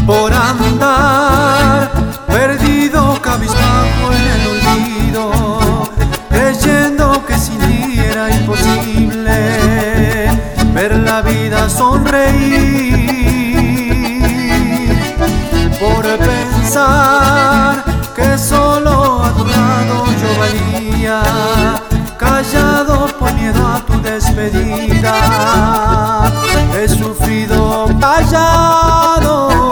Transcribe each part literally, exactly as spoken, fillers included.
por andar perdido cabizbajo en el olvido, creyendo que sin ti era imposible ver la vida sonreír, por pensar que solo a tu lado yo valía, callado por miedo a tu despedida. He sufrido callado,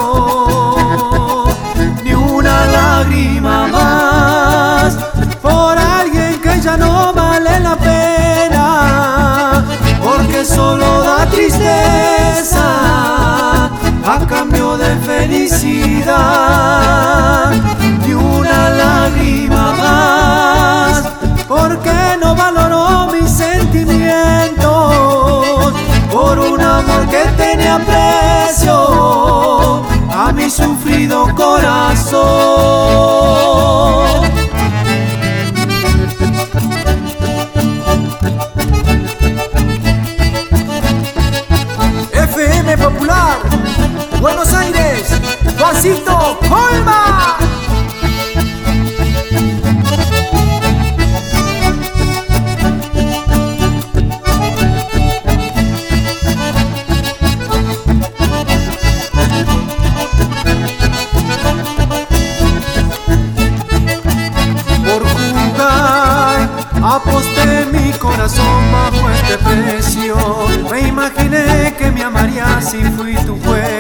ni una lágrima más por alguien que ya no vale la pena, porque solo da tristeza a cambio de felicidad. Ni una lágrima más, porque no valoró mis sentimientos por un amor que tenía precio a mi sufrido corazón. F M Popular, Buenos Aires, Juancito Colma. Aposté mi corazón bajo este precio, me imaginé que me amarías y fui tu juez.